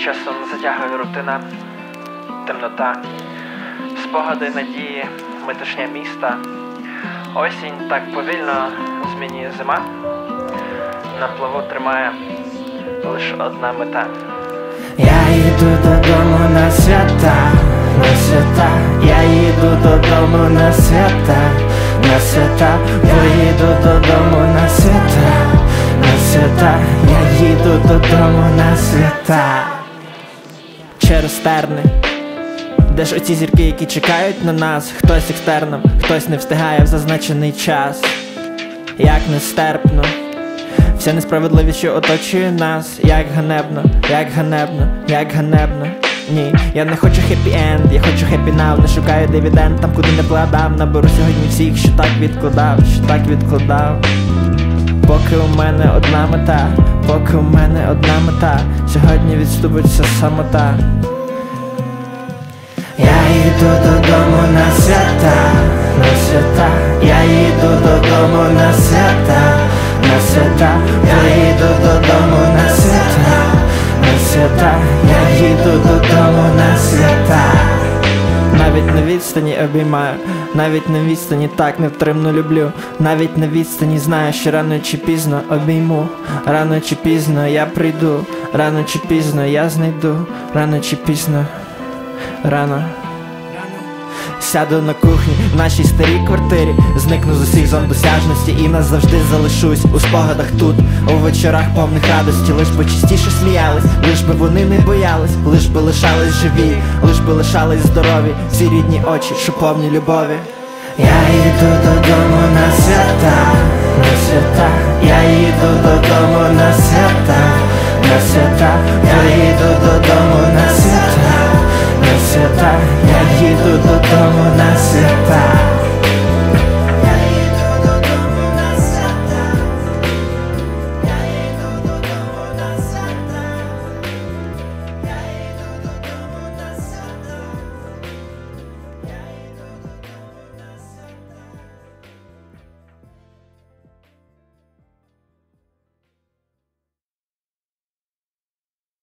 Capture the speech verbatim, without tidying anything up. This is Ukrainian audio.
Часом затягує рутина, темнота, спогади, надії, метушня міста. Осінь так повільно змінює зима. На плаву тримає лише одна мета. Я їду додому на свята, на свята. Я їду додому на свята, на свята. Поїду додому на свята, на свята. Я їду додому на свята. Через терни, де ж оці зірки, які чекають на нас? Хтось екстерном, хтось не встигає в зазначений час. Як нестерпно вся несправедливість, що оточує нас. Як ганебно, як ганебно, як ганебно. Ні, я не хочу хеппі-енд, я хочу хеппі-нау. Не шукаю дивіденд там, куди не вкладав. Наберу сьогодні всіх, що так відкладав, що так відкладав. Поки у мене одна мета, поки у мене одна мета. Сьогодні відступиться самота. Я їду додому на свята, на свята. Я їду додому на свята, на свята. Я їду додому на свята, на свята. Я їду додому на свята. Навіть на відстані обіймаю, навіть на відстані так невтримно люблю. Навіть на відстані знаю, що рано чи пізно обійму. Рано чи пізно я прийду, рано чи пізно я знайду. Рано чи пізно, рано. Сяду на кухні в нашій старій квартирі, зникну з усіх зон досяжності і назавжди залишусь у спогадах тут, у вечорах повних радості. Лиш би частіше сміялись, лиш би вони не боялись, лиш би лишались живі, лиш би лишались здорові, ці рідні очі, що повні любові. Я їду додому на свята, на свята. Я їду додому на свята, на свята. Я їду додому на свята, на свята. Я їду додому на свята.